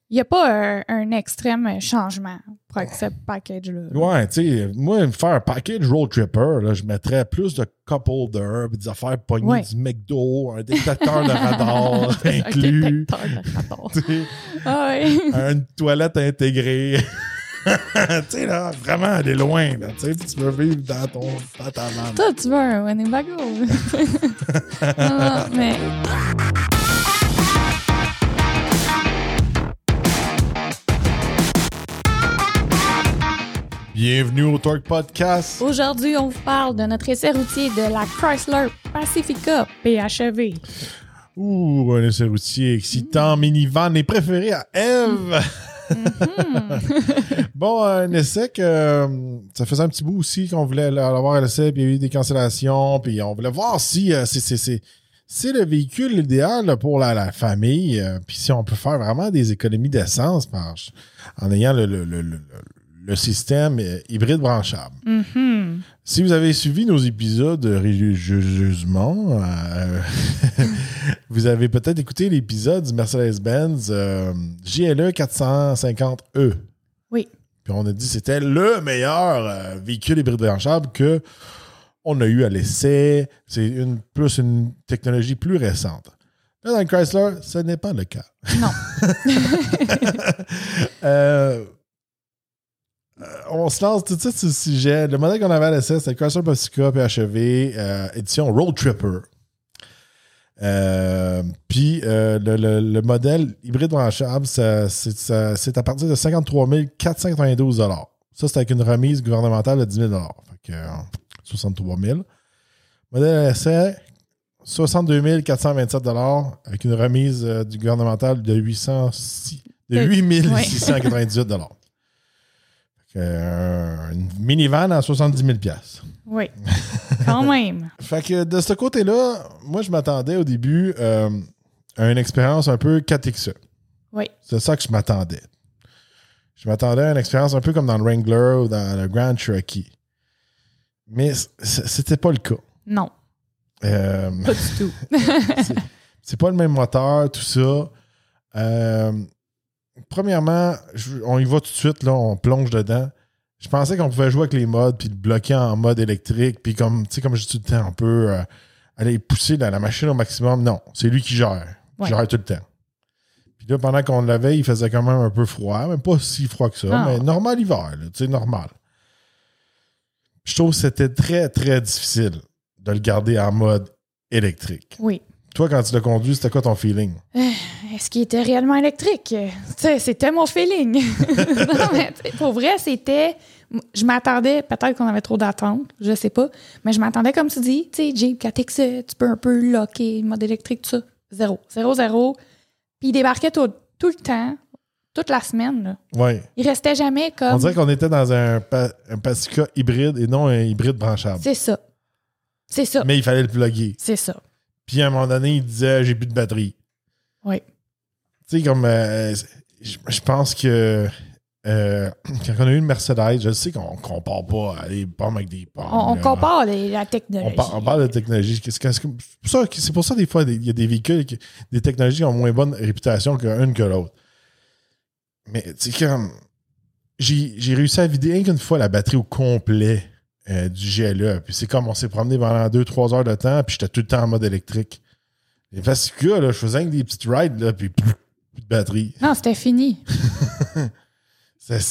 Il n'y a pas un extrême changement pour ce package-là. Ouais, tu sais, moi, me faire un package road tripper, là, je mettrais plus de cup holder, des affaires pognées du McDo, un détecteur de radar inclus. Un détecteur de radar. Une toilette intégrée. Tu sais, là, vraiment aller loin, là. Tu sais, tu veux vivre dans ta vanne. Toi, tu veux un Winnebago. Non, mais... Bienvenue au Torque Podcast. Aujourd'hui, on vous parle de notre essai routier de la Chrysler Pacifica PHEV. Ouh, un essai routier excitant, minivan et préféré à Eve. Bon, un essai que ça faisait un petit bout aussi qu'on voulait l'avoir à l'essai, puis il y a eu des cancellations, puis on voulait voir si c'est le véhicule idéal là, pour la famille, puis si on peut faire vraiment des économies d'essence en ayant le système hybride branchable. Mm-hmm. Si vous avez suivi nos épisodes religieusement, vous avez peut-être écouté l'épisode du Mercedes-Benz GLE 450E. Oui. Puis on a dit que c'était le meilleur véhicule hybride branchable qu'on a eu à l'essai. C'est une technologie plus récente. Là, dans le Chrysler, ce n'est pas le cas. Non. On se lance tout de suite sur le sujet. Le modèle qu'on avait à l'essai, c'était le Chrysler Pacifica PHEV édition Road Tripper. Puis le modèle hybride branchable, c'est à partir de 53 492 $. Ça, c'est avec une remise gouvernementale de 10 000 $. Fait que 63 000. Modèle à l'essai, 62 427 $, avec une remise du gouvernemental de 8 698 $. Une minivan à 70 000 $. Oui, quand même. Fait que de ce côté-là, moi, je m'attendais au début à une expérience un peu 4XE. Oui. C'est ça que je m'attendais. Je m'attendais à une expérience un peu comme dans le Wrangler ou dans le Grand Cherokee. Mais c'était pas le cas. Non. Pas du tout. c'est pas le même moteur, tout ça. Premièrement, on y va tout de suite, là, on plonge dedans. Je pensais qu'on pouvait jouer avec les modes puis le bloquer en mode électrique, puis comme je dis tout le temps, on peut aller pousser la machine au maximum. Non, c'est lui qui gère. Il gère tout le temps. Puis là, pendant qu'on l'avait, il faisait quand même un peu froid, mais pas si froid que ça, mais normal hiver, normal. Je trouve que c'était très, très difficile de le garder en mode électrique. Oui. Toi, quand tu l'as conduit, c'était quoi ton feeling? Est-ce qu'il était réellement électrique? C'était mon feeling. Non, mais pour vrai, c'était... Je m'attendais... Peut-être qu'on avait trop d'attentes, je sais pas. Mais je m'attendais, comme tu dis, tu sais, Jeep 4XE, tu peux un peu locker, mode électrique, tout ça. 0. Puis il débarquait tout le temps, toute la semaine. Là. Oui. Il restait jamais comme... On dirait qu'on était dans un Pacifica hybride et non un hybride branchable. C'est ça. Mais il fallait le plugger. C'est ça. Puis à un moment donné, il disait « j'ai plus de batterie ». Oui. Tu sais, comme je pense que quand on a eu une Mercedes, je sais qu'on compare pas à des pommes avec des pommes. On compare la technologie. On parle de technologie. C'est pour ça, des fois, il y a des véhicules, des technologies qui ont moins bonne réputation qu'une que l'autre. Mais tu sais, comme j'ai réussi à vider rien qu'une fois la batterie au complet du GLE. Puis c'est comme on s'est promené pendant 2-3 heures de temps, puis j'étais tout le temps en mode électrique. Les Pacifica, là, je faisais des petites rides, là, puis plus de batterie. Non, c'était fini. Il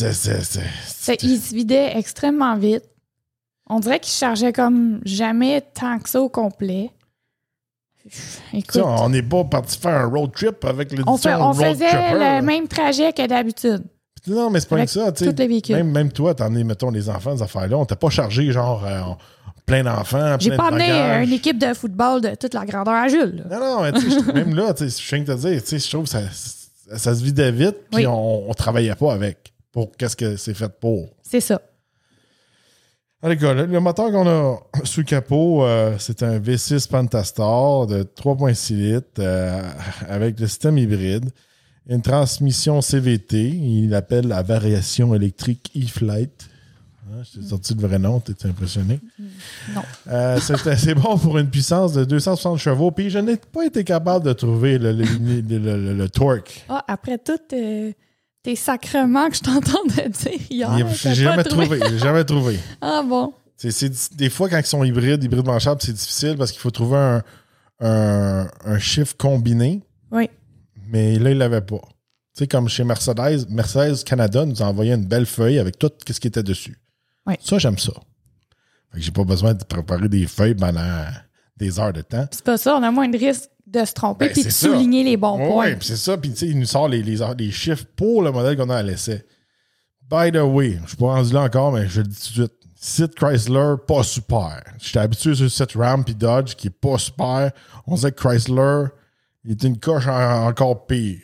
se vidait extrêmement vite. On dirait qu'il chargeait comme jamais tant que ça au complet. Écoute, ça, on n'est pas parti faire un road trip avec l'édition on Road faisait Tripper, le même trajet que d'habitude. Non, mais c'est pas que ça. Tous les véhicules. Même toi, t'as emmené, mettons, les enfants, ces affaires-là. On t'a pas chargé, genre, plein d'enfants, J'ai plein pas de amené bagages. Une équipe de football de toute la grandeur à Jules. Là. Non, mais tu sais, même là, je viens de te dire, je trouve que ça se vidait vite, puis on travaillait pas avec. Pour qu'est-ce que c'est fait pour. C'est ça. Allez, gars, le moteur qu'on a sous le capot, c'est un V6 Pentastar de 3.6 litres avec le système hybride. Une transmission CVT, il appelle la variation électrique E-Flight. Hein, je t'ai sorti le vrai nom, t'es impressionné? Non. C'est bon pour une puissance de 260 chevaux. Puis je n'ai pas été capable de trouver le torque. Ah, après tout, tes sacrements que je t'entends de dire hier. J'ai jamais trouvé. J'ai jamais trouvé. Ah bon? Des fois, quand ils sont hybrides branchables, c'est difficile parce qu'il faut trouver un chiffre combiné. Oui. Mais là, il l'avait pas. Tu sais, comme chez Mercedes Canada nous a envoyé une belle feuille avec tout ce qui était dessus. Oui. Ça, j'aime ça. Fait que j'ai pas besoin de préparer des feuilles pendant des heures de temps. C'est pas ça, on a moins de risque de se tromper puis de ça. souligner les bons points. Oui, c'est ça. Puis tu sais, il nous sort les chiffres pour le modèle qu'on a à l'essai. By the way, je suis pas rendu là encore, mais je le dis tout de suite. Site Chrysler, pas super. J'étais habitué sur le site Ram puis Dodge qui est pas super. On disait que Chrysler, il était une coche encore pire.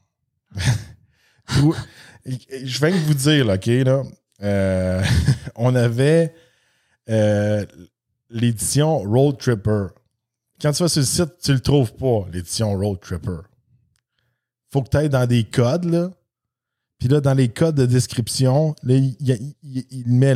Je viens de vous dire, là, OK, là, on avait l'édition Road Tripper. Quand tu vas sur le site, tu le trouves pas, l'édition Road Tripper. Faut que tu ailles dans des codes, là. Puis là, dans les codes de description, là, il met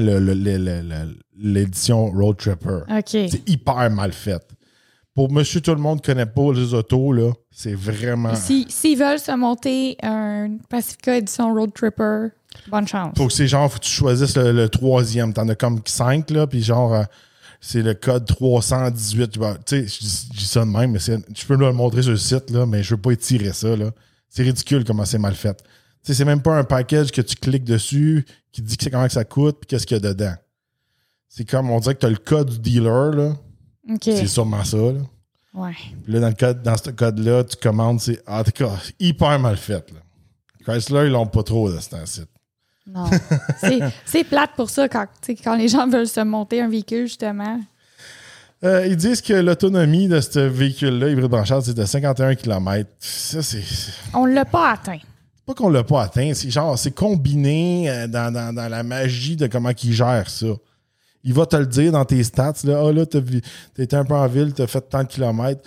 l'édition Road Tripper. OK. C'est hyper mal fait. Pour monsieur tout le monde qui ne connaît pas les autos, là, c'est vraiment... S'ils veulent se monter un Pacifica édition Road Tripper, bonne chance. Faut que c'est genre, faut que tu choisisses le troisième. T'en as comme 5, là, puis genre, c'est le code 318. Tu sais, je dis ça de même, mais je peux le montrer sur le site, là, mais je veux pas étirer ça, là. C'est ridicule comment c'est mal fait. Tu sais, c'est même pas un package que tu cliques dessus qui dit comment que ça coûte puis qu'est-ce qu'il y a dedans. C'est comme, on dirait que tu as le code du dealer, là. OK. C'est sûrement ça, là. Ouais. Puis là, dans ce code-là, tu commandes, c'est en tout cas hyper mal fait, là. Chrysler, ils l'ont pas trop de ce site. Non. C'est plate pour ça quand les gens veulent se monter un véhicule, justement. Ils disent que l'autonomie de ce véhicule-là, hybride branchable, c'est de 51 km. Ça, c'est... On l'a pas atteint. Pas qu'on l'a pas atteint, c'est genre, c'est combiné dans la magie de comment il gère ça. Il va te le dire dans tes stats, là, là, t'as été un peu en ville, t'as fait tant de kilomètres.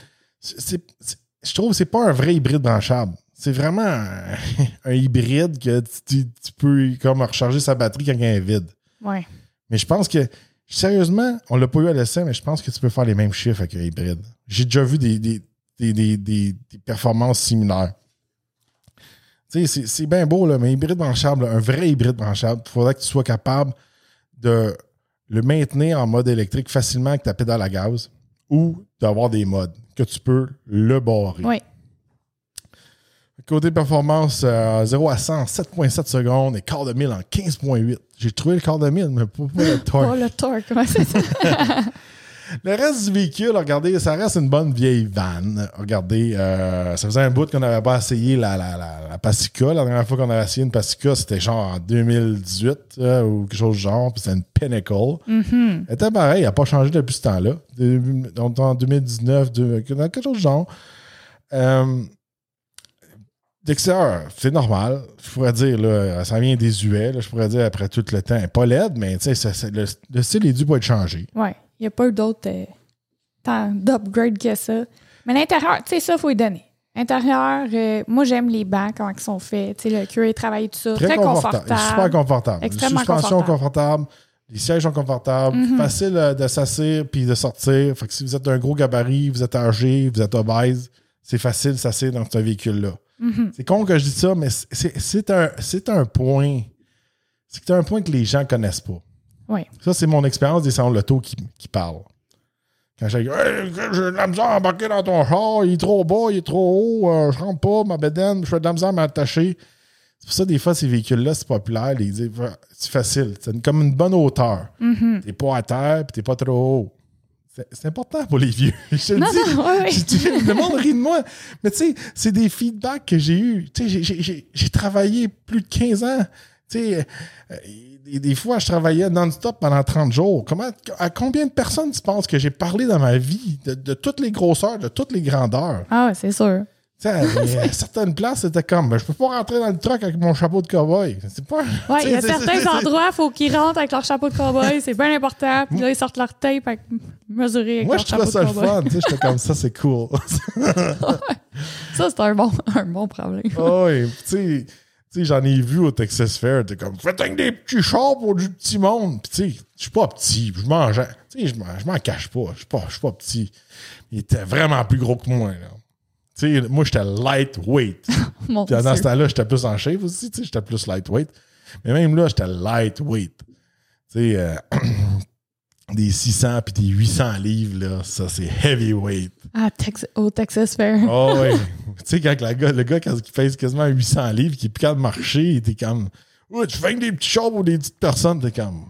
Je trouve que c'est pas un vrai hybride branchable. C'est vraiment un hybride que tu peux comme recharger sa batterie quand elle est vide. Ouais. Mais je pense que, sérieusement, on l'a pas eu à l'essai, mais je pense que tu peux faire les mêmes chiffres avec un hybride. J'ai déjà vu des performances similaires. Tu sais, c'est bien beau, là, mais hybride branchable, un vrai hybride branchable, il faudrait que tu sois capable de le maintenir en mode électrique facilement avec ta pédale à gaz ou d'avoir des modes que tu peux le barrer. Oui. Côté performance, 0 à 100 en 7,7 secondes et quart de mille en 15,8. J'ai trouvé le quart de mille, mais pas le torque. Pas le torque, comment c'est ça? Le reste du véhicule, regardez, ça reste une bonne vieille van. Regardez, ça faisait un bout qu'on n'avait pas essayé la Pacifica. La dernière fois qu'on avait essayé une Pacifica, c'était genre en 2018 ou quelque chose du genre, puis c'était une Pinnacle. Mm-hmm. Elle était pareil, elle n'a pas changé depuis ce temps-là. En 2019, quelque chose du genre. D'extérieur, c'est normal. Je pourrais dire, là, ça vient désuet. Là, je pourrais dire, après tout le temps, elle n'est pas laide, mais le style est dû pour être changé. Oui. Il n'y a pas eu d'autres temps d'upgrade que ça. Mais l'intérieur, tu sais, ça, il faut y donner. L'intérieur, moi, j'aime les bancs, comment ils sont faits. Tu sais, le cuir est travaillé, tout ça. Très confortable. Super confortable. Extrêmement suspension confortable. Les sièges sont confortables. Mm-hmm. Facile de s'asseoir puis de sortir. Fait que si vous êtes un gros gabarit, vous êtes âgé, vous êtes obèse, c'est facile de s'asseoir dans ce véhicule-là. Mm-hmm. C'est con que je dis ça, mais c'est un point. C'est un point que les gens ne connaissent pas. Oui. Ça, c'est mon expérience des salons de l'auto qui parle. Quand j'ai dit hey, j'ai de la misère à embarquer dans ton char, il est trop bas, il est trop haut, je rentre pas, ma bédaine, je fais de la misère à m'attacher. C'est pour ça, des fois, ces véhicules-là, c'est populaire. Ils disent c'est facile. C'est comme une bonne hauteur. Mm-hmm. T'es pas à terre puis t'es pas trop haut. C'est important pour les vieux. Je te le dis. Le monde rit de moi. Mais tu sais, c'est des feedbacks que j'ai eus. Tu sais, j'ai travaillé plus de 15 ans. Tu sais, des fois, je travaillais non-stop pendant 30 jours. À combien de personnes tu penses que j'ai parlé dans ma vie de toutes les grosseurs, de toutes les grandeurs? Ah ouais, c'est sûr. Tu sais, à certaines places, c'était comme, je peux pas rentrer dans le truck avec mon chapeau de cow-boy. C'est pas... Oui, il y a certains endroits, il faut qu'ils rentrent avec leur chapeau de cow-boy. C'est bien important. Puis là, ils sortent leur tape avec mesurer avec moi, leur chapeau de cow-boy. Moi, je trouvais ça le fun. J'étais comme ça, c'est cool. Ça, c'est un bon problème. Oui, tu Tu sais, j'en ai vu au Texas Fair, t'es comme, faites avec des petits chars pour du petit monde. Puis tu sais, je suis pas petit, je mange, tu sais, je m'en cache pas, je suis pas petit. Il était vraiment plus gros que moi, là. Tu sais, moi, j'étais lightweight. Puis dans ce temps-là, j'étais plus en shape aussi, tu sais, j'étais plus lightweight. Mais même là, j'étais lightweight. Tu sais, des 600 puis des 800 livres, là, ça, c'est heavyweight. Ah, au Texas Fair. Oh, oui. Tu sais, quand le gars, quand il pèse quasiment 800 livres, qui est plus capable de marcher, il était comme, ouais, tu fais des petits chars ou des petites personnes, t'es comme.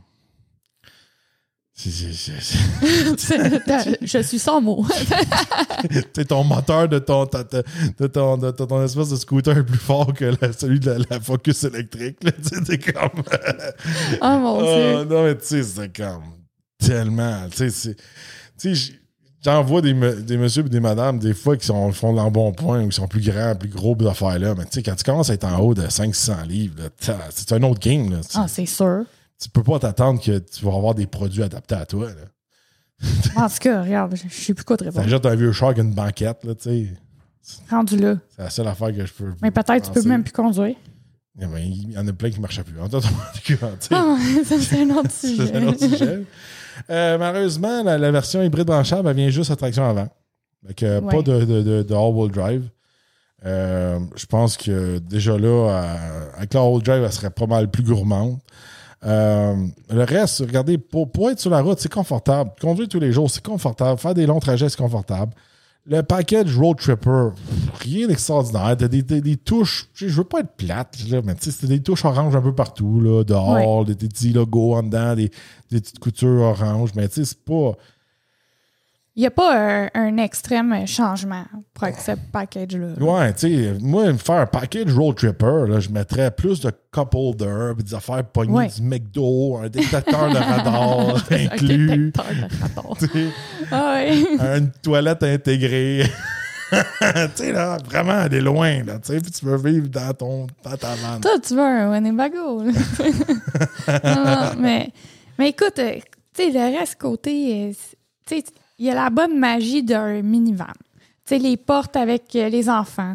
Je suis sans mots. Tu ton moteur de ton espèce de scooter est plus fort que celui de la Focus électrique. Là, c'est comme. Oh mon Dieu. Non, mais tu sais, c'est comme. Tellement. Tu sais, j'en vois des messieurs et des madames, des fois, qui font de l'embonpoint ou qui sont plus grands, plus gros, ces affaires-là. Mais tu sais, quand tu commences à être en haut de 500-600 livres, là, c'est un autre game. Là, ah, c'est sûr. Tu peux pas t'attendre que tu vas avoir des produits adaptés à toi. Là. En tout cas, regarde, je sais plus quoi te répondre. T'achètes un vieux char avec une banquette, là, tu sais. Rendu là. C'est la seule affaire que je peux. Mais peut-être tu peux même plus conduire. Il y en a plein qui ne marchaient plus. Ah, ça, c'est un autre sujet. C'est un autre sujet. Malheureusement, la version hybride branchable, elle vient juste à traction avant. Donc, pas de all-wheel drive. Je pense que déjà là, avec la all-wheel drive, elle serait pas mal plus gourmande. Le reste, regardez, pour être sur la route, c'est confortable. Conduire tous les jours, c'est confortable. Faire des longs trajets, c'est confortable. Le package Road Tripper, rien d'extraordinaire. T'as des touches, je veux pas être plate, là, mais tu sais, c'est des touches oranges un peu partout, là, dehors, des petits logos en dedans, des petites coutures oranges, mais tu sais, c'est pas. Il n'y a pas un extrême changement pour ce package-là. Ouais, tu sais, moi, faire un package Road Tripper, là, je mettrais plus de cup holder, des affaires pognées du McDo, un détecteur de radar inclus. Un détecteur de radar. Une toilette intégrée. Tu sais, là, vraiment, elle est loin, là, tu sais, puis tu veux vivre dans ta vanne. Toi, tu veux un Winnebago. non, mais écoute, tu sais, le reste côté, tu sais, il y a la bonne magie d'un minivan. Tu sais, les portes avec les enfants.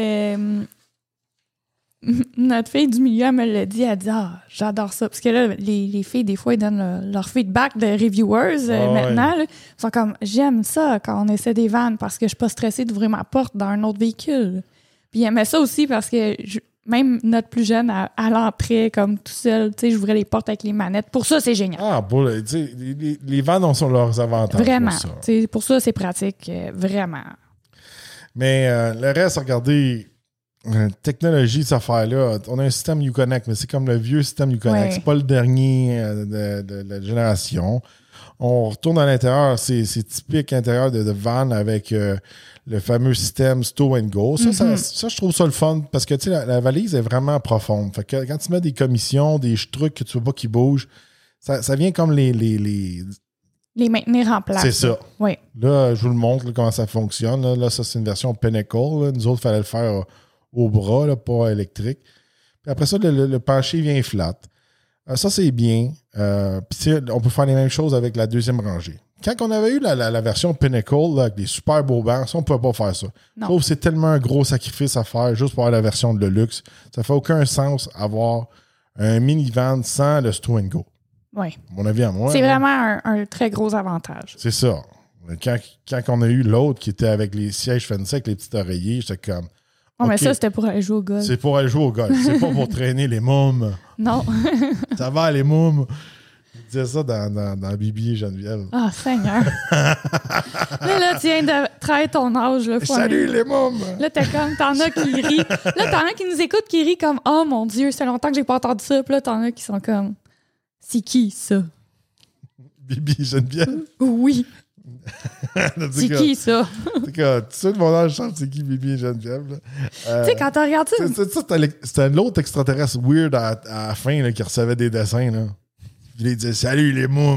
Notre fille du milieu, elle me l'a dit. Elle dit « Ah, j'adore ça. » Parce que là, les filles, des fois, ils donnent leur feedback de reviewers maintenant. Là. Ils sont comme « J'aime ça quand on essaie des vannes parce que je suis pas stressée d'ouvrir ma porte dans un autre véhicule. » Puis ils aimaient ça aussi parce que même notre plus jeune, à l'entrée, comme tout seul, tu sais, j'ouvrais les portes avec les manettes. Pour ça, c'est génial. Ah, tu sais, les vannes ont leurs avantages. Vraiment. Pour ça, c'est pratique. Vraiment. Mais le reste, regardez, technologie, cette affaire-là, on a un système Uconnect, mais c'est comme le vieux système Uconnect. Ouais. C'est pas le dernier de la génération. On retourne à l'intérieur, c'est typique intérieur de van avec le fameux système Stow and Go. Ça, je trouve ça le fun parce que la valise est vraiment profonde. Fait que quand tu mets des commissions, des trucs que tu veux pas qui bougent, ça vient comme les maintenir en place. C'est ça. Oui. Là, je vous le montre là, comment ça fonctionne. Là, ça, c'est une version Pinnacle. Là. Nous autres, il fallait le faire au bras, là, pas électrique. Puis après ça, le pencher vient flat. Ça, c'est bien. Puis on peut faire les mêmes choses avec la deuxième rangée. Quand on avait eu la version Pinnacle, là, avec des super beaux bancs, ça, on ne pouvait pas faire ça. Je trouve que c'est tellement un gros sacrifice à faire juste pour avoir la version de luxe. Ça fait aucun sens avoir un minivan sans le Stow and Go. Oui. Mon avis à moi. C'est vraiment un très gros avantage. C'est ça. Quand on a eu l'autre qui était avec les sièges fancy avec les petits oreillers, j'étais comme... Oh, mais ça, c'était pour aller jouer au golf. C'est pour aller jouer au golf. C'est pas pour traîner les mômes. Non. Ça va, les mômes. Je disais ça dans Bibi et Geneviève. Ah, Seigneur. là, tu viens de trahir ton âge. Là, salut, les mômes. Là, t'en as qui rient. Là, t'en as qui nous écoutent, qui rient comme « Oh, mon Dieu, c'est longtemps que j'ai pas entendu ça. » Puis là, t'en as qui sont comme « C'est qui, ça? » Bibi et Geneviève? Oui. C'est qui, ça? Tu sais, de mon âge, je sens c'est qui Bibi et Geneviève. Tu sais, quand tu regardes ça... C'était l'autre extraterrestre weird à la fin là, qui recevait des dessins. Là. Puis il disait « Salut, les mômes! »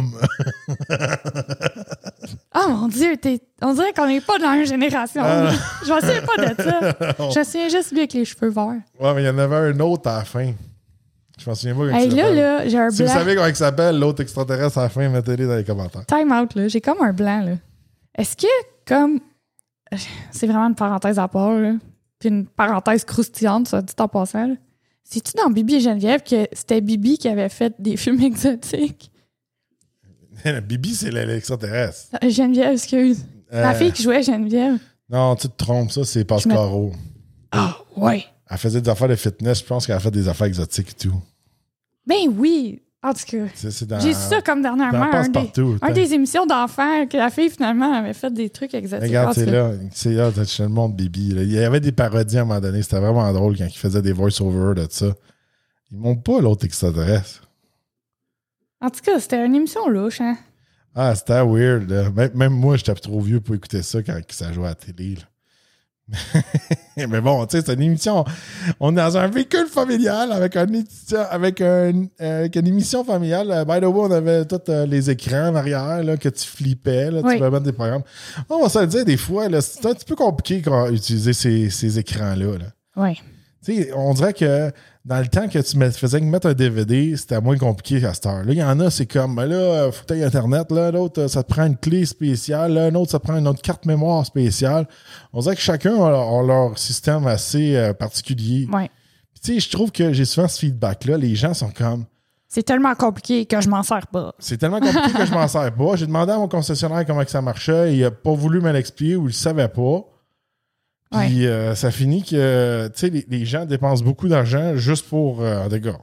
Oh mon Dieu, on dirait qu'on n'est pas dans la même génération. Je me souviens pas de ça. Je me souviens juste lui avec les cheveux verts. Ouais, mais il y en avait un autre à la fin. Je m'en souviens pas comment il s'appelle. Là, j'ai un si blanc. Vous savez comment il s'appelle, l'autre extraterrestre à la fin, mettez-le dans les commentaires. Time out, là. J'ai comme un blanc, là. Est-ce que, comme... C'est vraiment une parenthèse à part, là. Puis une parenthèse croustillante, ça dit en passant, là. C'est-tu dans Bibi et Geneviève que c'était Bibi qui avait fait des films exotiques? Bibi, c'est l'extraterrestre. Geneviève, excuse. La fille qui jouait Geneviève. Non, tu te trompes, ça, c'est Pascaro. Ah, ouais. Elle faisait des affaires de fitness, je pense qu'elle a fait des affaires exotiques et tout. Ben oui. En tout cas, j'ai su ça comme dernièrement. Un des émissions d'enfants que la fille, finalement, avait fait des trucs exotiques. Regarde, c'est là, c'est le monde Bibi. Là. Il y avait des parodies à un moment donné. C'était vraiment drôle quand ils faisaient des voice-overs de ça. Ils montent pas l'autre extraterrestre. En tout cas, c'était une émission louche, hein? Ah, c'était weird. Là. Même moi, j'étais trop vieux pour écouter ça quand ça jouait à la télé. Là. Mais bon, tu sais, c'est une émission. On est dans un véhicule familial avec une émission familiale. By the way, on avait tous les écrans en arrière là, que tu flippais. Là, tu pouvais mettre des programmes. On va se le dire, des fois, là, c'est un petit peu compliqué d'utiliser ces écrans-là. Là. Oui. Tu sais, on dirait que dans le temps que tu faisais mettre un DVD, c'était moins compliqué qu'à cette heure. Là, il y en a, c'est comme, ben là, faut que tu aies Internet. Là, l'autre, ça te prend une clé spéciale. Là, un autre, ça te prend une autre carte mémoire spéciale. On dirait que chacun a leur système assez particulier. Oui. Tu sais, je trouve que j'ai souvent ce feedback-là. Les gens sont comme... C'est tellement compliqué que je m'en sers pas. C'est tellement compliqué que je m'en sers pas. J'ai demandé à mon concessionnaire comment que ça marchait. Il a pas voulu me l'expliquer ou il le savait pas. Puis ça finit que les gens dépensent beaucoup d'argent juste pour des gars.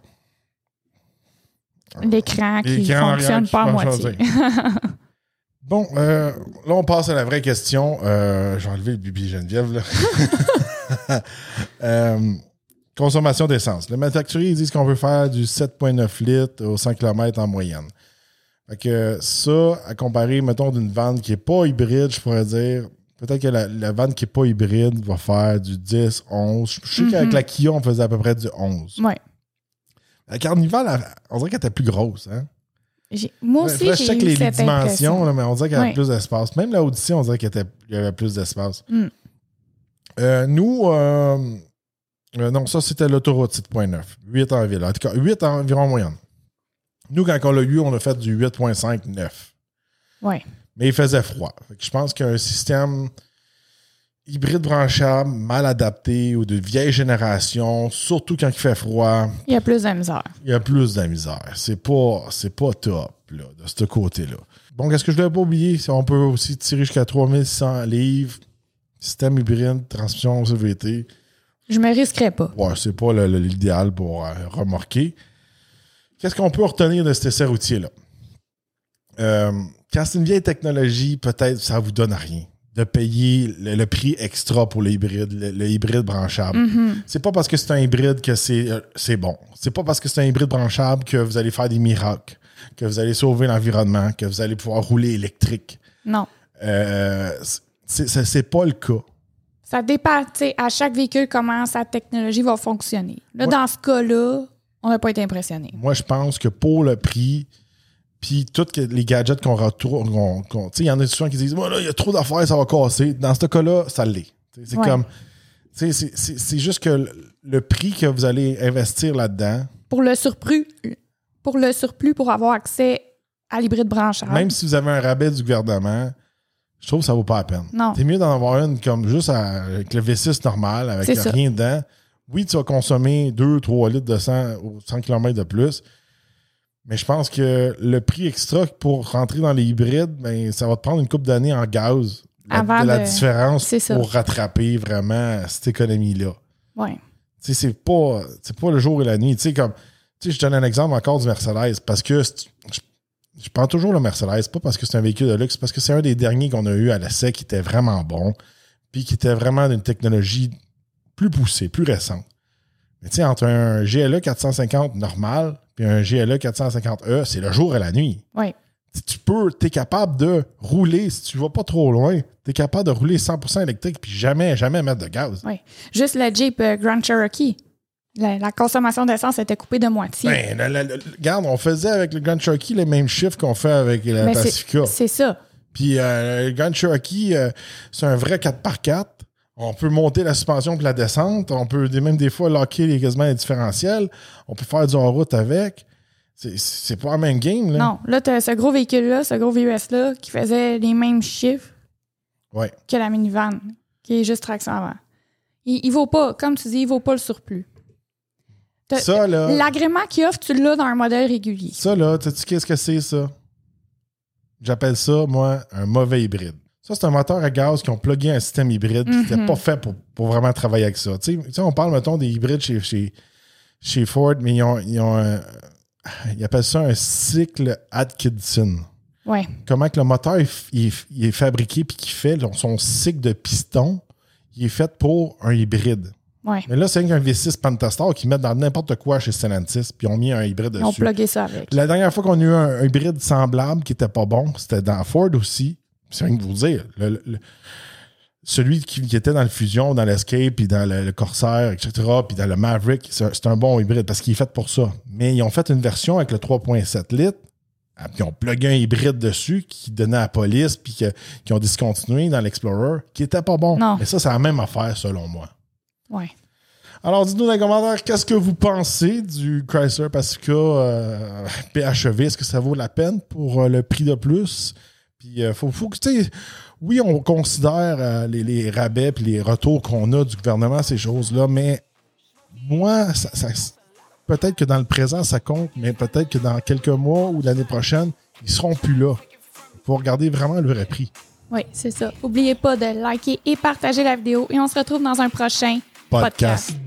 L'écran qui ne fonctionne pas à moitié. Bon, là, on passe à la vraie question. J'ai enlevé le Bibi Geneviève. Là. Consommation d'essence. Les manufacturiers disent qu'on veut faire du 7,9 litres au 100 km en moyenne. Fait que ça, à comparer, mettons, d'une vanne qui n'est pas hybride, je pourrais dire... Peut-être que la vanne qui n'est pas hybride va faire du 10, 11. Je sais qu'avec la Kia, on faisait à peu près du 11. Oui. La Carnival, on dirait qu'elle était plus grosse. Hein? Moi aussi, je check les dimensions, là, mais on dirait qu'elle avait oui. plus d'espace. Même la Odyssey, on dirait qu'il y avait plus d'espace. Nous, non, ça, c'était l'autoroute 7.9. 8 en ville. En tout cas, 8 environ en moyenne. Nous, quand on l'a eu, on a fait du 8.5, 9. Oui. Mais il faisait froid. Fait que je pense qu'un système hybride branchable, mal adapté ou de vieille génération, surtout quand il fait froid... Il y a plus de misère. Il y a plus de misère. C'est pas top là, de ce côté-là. Bon, qu'est-ce que je ne devais pas oublier? On peut aussi tirer jusqu'à 3100 livres. Système hybride, transmission CVT. Je me risquerais pas. Ouais, c'est pas l'idéal pour remorquer. Qu'est-ce qu'on peut retenir de cet essai routier-là? Quand c'est une vieille technologie, peut-être ça vous donne rien de payer le prix extra pour le hybride branchable. C'est pas parce que c'est un hybride que c'est bon. C'est pas parce que c'est un hybride branchable que vous allez faire des miracles, que vous allez sauver l'environnement, que vous allez pouvoir rouler électrique. Non. C'est pas le cas. Ça dépend, tu sais, à chaque véhicule, comment sa technologie va fonctionner. Là, dans ce cas-là, on n'a pas été impressionné. Moi, je pense que pour le prix... Puis tous les gadgets qu'on retrouve, tu sais, il y en a souvent qui disent, il y a trop d'affaires, ça va casser. Dans ce cas-là, ça l'est. C'est comme, c'est juste que le prix que vous allez investir là-dedans. Pour le surplus, pour avoir accès à l'hybride branchable. Même si vous avez un rabais du gouvernement, je trouve que ça vaut pas la peine. Non. C'est mieux d'en avoir une comme juste avec le V6 normal, avec rien dedans. Oui, tu vas consommer 2-3 litres de sang aux 100 km de plus. Mais je pense que le prix extra pour rentrer dans les hybrides, ben, ça va te prendre une couple d'années en gaz. La différence pour rattraper vraiment cette économie-là. Oui. C'est pas le jour et la nuit. Je donne un exemple encore du Mercedes parce que je prends toujours le Mercedes, pas parce que c'est un véhicule de luxe, parce que c'est un des derniers qu'on a eu à l'essai qui était vraiment bon, puis qui était vraiment d'une technologie plus poussée, plus récente. Mais entre un GLE 450 normal puis un GLE 450E, c'est le jour et la nuit. Oui. T'es capable de rouler, si tu vas pas trop loin, t'es capable de rouler 100% électrique puis jamais mettre de gaz. Oui. Juste le Jeep Grand Cherokee. La consommation d'essence était coupée de moitié. Regarde, on faisait avec le Grand Cherokee les mêmes chiffres qu'on fait avec la Pacifica. C'est ça. Puis le Grand Cherokee, c'est un vrai 4x4. On peut monter la suspension et la descente. On peut même des fois locker quasiment les différentiels. On peut faire du en-route avec. C'est pas la même game. Là. Non. Là, tu as ce gros véhicule-là, ce gros VUS-là, qui faisait les mêmes chiffres que la minivan, qui est juste traction avant. Il vaut pas, comme tu dis, il vaut pas le surplus. Ça, là... L'agrément qu'il offre, tu l'as dans un modèle régulier. Ça, là, sais-tu qu'est-ce que c'est, ça? J'appelle ça, moi, un mauvais hybride. Ça, c'est un moteur à gaz qui ont plugué un système hybride qui n'était pas fait pour vraiment travailler avec ça. Tu sais, on parle, mettons, des hybrides chez Ford, mais ils appellent ça un cycle Atkinson. Ouais. Comment que le moteur il est fabriqué puis qu'il fait son cycle de piston, il est fait pour un hybride. Ouais. Mais là, c'est un V6 Pentastar qu'ils mettent dans n'importe quoi chez Stellantis puis ils ont mis un hybride dessus. Ils ont plugué ça avec. La dernière fois qu'on a eu un hybride semblable qui était pas bon, c'était dans Ford aussi. C'est rien que vous dire. Celui qui était dans le Fusion, dans l'Escape, puis dans le Corsair, etc., puis dans le Maverick, c'est un bon hybride parce qu'il est fait pour ça. Mais ils ont fait une version avec le 3.7 litres, puis ils ont plugué un hybride dessus qui donnait à la police, puis qui ont discontinué dans l'Explorer, qui était pas bon. Non. Mais ça, c'est la même affaire, selon moi. Ouais. Alors, dites-nous dans les commentaires, qu'est-ce que vous pensez du Chrysler Pacifica PHEV? Est-ce que ça vaut la peine pour le prix de plus? Puis, faut que, tu sais, oui, on considère les rabais et les retours qu'on a du gouvernement, ces choses-là, mais moi, peut-être que dans le présent, ça compte, mais peut-être que dans quelques mois ou l'année prochaine, ils seront plus là. Il faut regarder vraiment le vrai prix. Oui, c'est ça. N'oubliez pas de liker et partager la vidéo et on se retrouve dans un prochain podcast.